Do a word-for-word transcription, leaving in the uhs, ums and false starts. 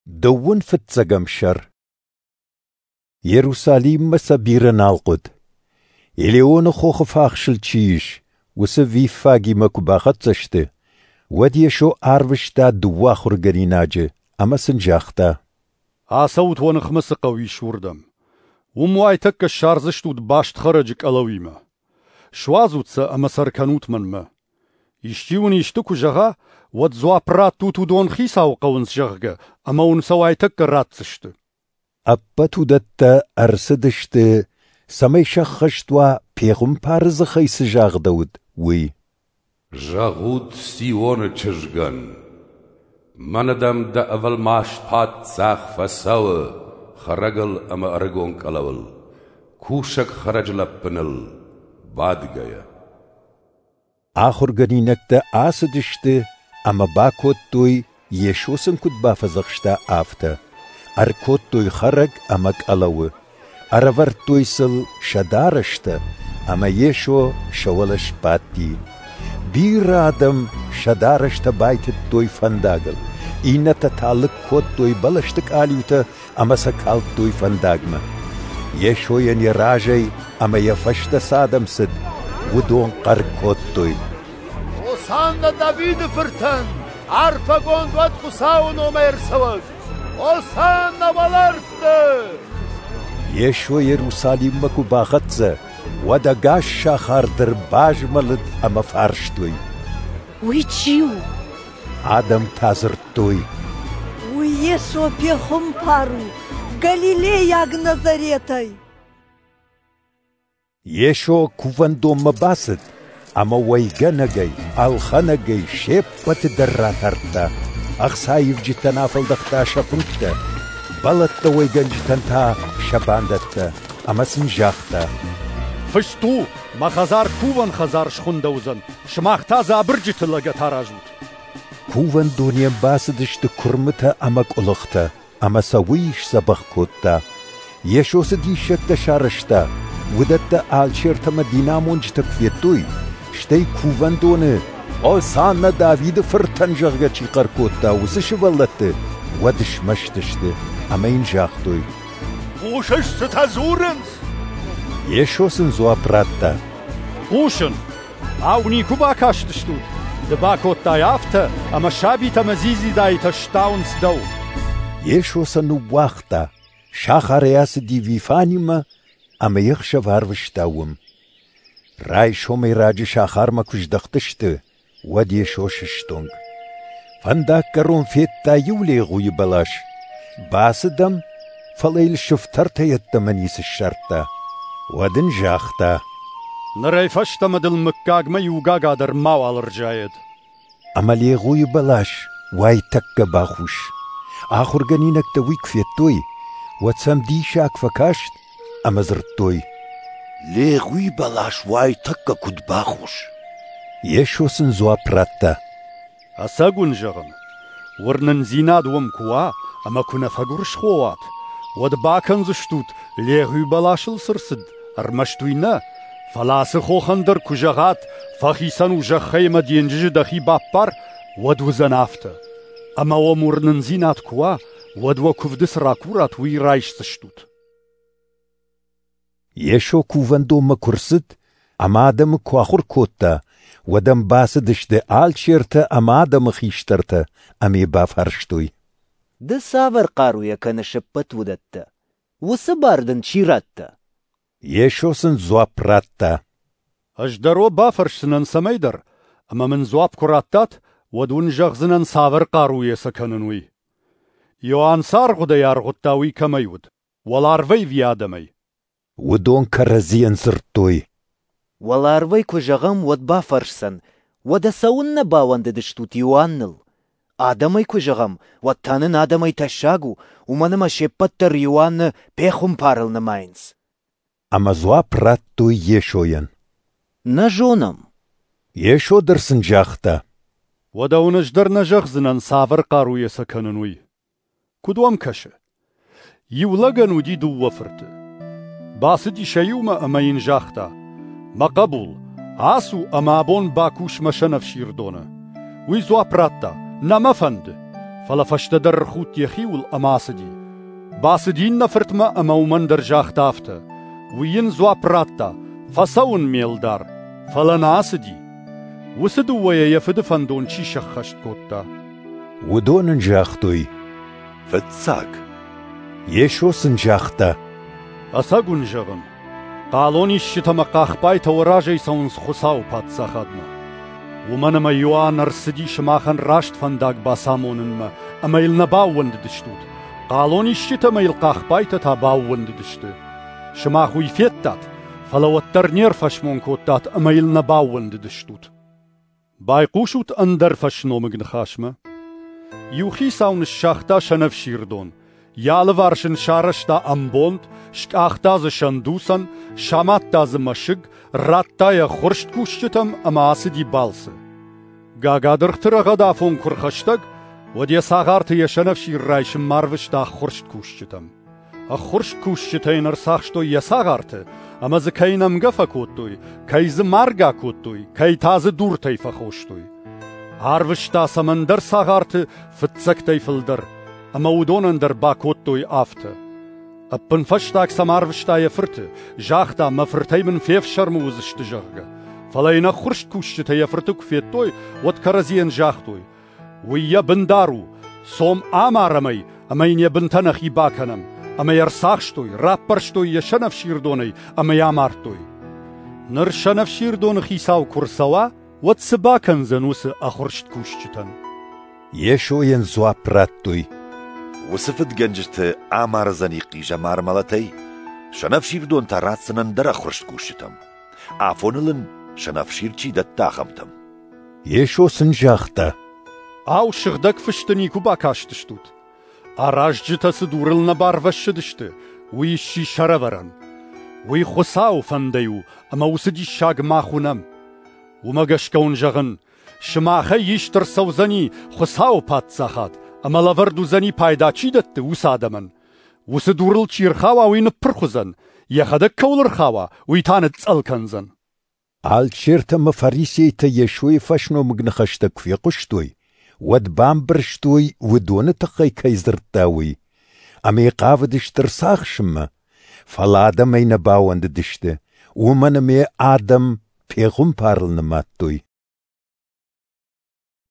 دون فتزقم شر يروساليم مسابير نالقد إليون خوخ فاخشل تشيش وسفي فاقي مكباخت زشته وديشو عرفشتا دواخر قريناجه أما سنجاختا عصوت ونخمس قوي شوردم ومواي تك الشارزشتو باش تخرجك ألويمة شوازوتسا أما سركنوت من ما يشتيوني يشتكو جغا ودزوا برات توتو دون خيسا وقونس جغا أما ونسواي تك راتسشت أبتو دتا أرسدشت سمي شخشتوا بيغم بارز خيس جاغ دود وي جاغود سيوون تشجغن مندم دا أول ماش بات ساخ فساو خرجل أما أرجون كلاول كوشك خرج لبنل بعد جاية آخر غنينك دا آسدشت أما باكوت توي يشوسن كد بافزخشتا آفتا أركوت توي خرج أمك ألو أرور توي سل شدارشتا أما يشو شولش باتي بير آدم شدارشتا بايت توي فنداغل إينا تتالك كوت توي بلشتك آليوتا أما سكالت توي فنداغما يشو ين راجي أما يفشت سادم سد ودون قر كوت توي وصانا دافيد فرتن عرفا قوند واد خساون ومير سوك وصانا والارفت يشو يروساليم مكو باغتزا ودا قاش شاخار در باج ملد أما فارشتوي ويتشيو آدم تازرتوي ويشو بيخم بارو غاليليا نازاريتاي يشو كوفندو مباسد أما ويغنغي الخنغي شيبت دراترتا أخسايف جتنافل دختا شفنكتا بلت ويغن جتنتا شباندتا أما سنجاختا فشتو ما خزار كوفن خزار شخندوزن شماختا زابرجت لغت هراجوت كوفن دونيا باسدشت كرمتا أمك ألغتا أما سويش سبخ كوتا يشو سديشت تشارشتا ودتا آل شيرتا مدينامون جتك فيتوي شتي كوفن دونه أو سانا دافيد فرطن جغا چيقر كوتا وسش ولت ودش مشتشت أما ينجاختوي خوشش ستازورنز يشو سنزوا براتا خوشن عوني كوبا كاشتشتو دباكو تايافتا أما شابي تمزيزي داي تشتاونس دو يشو سنو واختا شاخرياس دي فيفانيما أما يخشف هاروشتاوم راي شومي راجي شاخار ما كوش دختشت ود يشو ششتونغ فانداك كرون فيتا يولي غوي بلاش باسدم فليل شفترتا يتمنيس الشرطة ودن جاختا نراي فشتا مدل مكاق ما يوغاقا در ماوال رجايد أما لي غوي بلاش واي تكا باخوش آخر غنينك تويك فيتوي واتسام دي شاك فكاشت أما زرتوي لي غوي بلاش واي تكا كد باخوش يشو سنزوا براتا أساقون جغن ورنن زيناد ومكوا أما كنا فقرش خوات ودباكن زشتوت لي غوي بلاش السرسد أرمشتوينا فلاس خوخندر كجغات فخيسان وجخي مدينجج دخي بابار ودو زنافتا أما ومورنن زيناد كوا ودو كفدس راكورات وي رايش سشتوت يشو كوفندو مكرسد أما آدم كواخور كوتا ودم باسدش ده آل شيرتا أما آدم خيشترتا أمي بافرشتوي ده ساور قارويا كان شبت ودتا وسباردن شيراتا يشو سن زوابراتا أجدرو بافرش سنن سميدر أما من زواب كراتات ودون جغزنن ساور قارويا سكننوي يوان سارغو ده يارغوتاوي كميود والارفي في آدمي ودون كرزين زرتوي والارفي كجغم ود بافرشسن ودا سون باوند دشتوت يوانل آدمي كجغم ودتانن آدمي تشاغو ومنما شبتر يوان بيخم بارل نماينز أما زوابراتو يشوين نجونم يشو درسن جاختا ودون اجدر نجغزنن ساور قارويا سكننوي كدوام كشه يولغن ودي دو وفرت باسدي شيوما أما ينجاختا ما قبول عاسو أما بون باكوش مشنف شيردونا ويزوا براتا نما فند فلا فشتدر خوت يخيول أماسدي باسدين نفرتما أما ومن درجاخ تافتا وين زوا براتا فسون ميلدار فلا ناسدي وسدو ويا يفد فندون شي شخشت كوتا ودون نجاختوي فتساق يشو سنجاختا أساقون جغن قالوني الشتما قاخباي توراجي سونس خساو بات ساخدنا ومنما يوان ارسدي شماخن راشت فنداق باسامونن ما أما يلنباوند دشتوت قالوني الشتما يلقاخباي تتاباوند دشتو شماخو يفيتات فلو الترنير فشمون كوتات أما يلنباوند دشتوت بايقوشوت أندر فشنو مغن خاشمة يوخي ساون الشاختا شنف شيردون يالوارشن شارشتا أمبوند شكاختا ز شندوسن شاماتا ز مشق راتا يا خورشت كوشتم أما آسدي بالسه غاغادر غدا فون كرخشتگ ودي ساغارت يشنف شير رايش ماروشتا خورشت كوشتم أخورشت كوشتين ارساخشتو يساغارت أما ز كينم غفا كوتوي كي ز مارغا كوتوي كي تاز دورتي فخوشتوي عارفشتا سمندر ساغارت فتسكتي فلدر أما ودونن در باكوتوي آفته أبن فشتاك سمارفشتا يفرت جاختا مفرتي من فيف شرموزشت جاغا فلاينا خرشت كوشتا يفرتك فيتوي واتكرزين جاختوي ويا بندارو صوم آمارمي أمين يبنتنخي باكنم أما يرساخشتوي رابرشتوي يشنف شيردوني أما يامارتوي نر شنف شيردون خيساو كرسوا واتسباكن زنوس أخرشت كوشتن يشو ينزوا براتوي وصفت گنجت آمار زنيقي جمار ملتي شنفشير دون تارات سنن در خرشت كوشتم آفونلن شنفشير چي دت تاخمتم يشو سنجاختا أو شغدك فشتني كوبا كاشتشتوت أراج جتا سدورل نبار وشدشت ويشي شرورن وي خساو فنديو أما وسدي شاق ماخونم ومغش كون جغن شماخي يشتر سوزني خساو بات ساخات أما لفردو زني پايدا چي دت وسادمن وسدورل چير خاوا وين پرخوزن يخدك كولر خاوا ويتانت تسألكنزن عال شيرتا مفاريسي تا يشوي فشنو مغنخشتك في قشتوي ود بامبرشتوي ودون تقي كيزرتاوي أمي قافدش ترساخ شما فالادم اين باوند دشته ومن مي آدم پیغم پارل نماتوي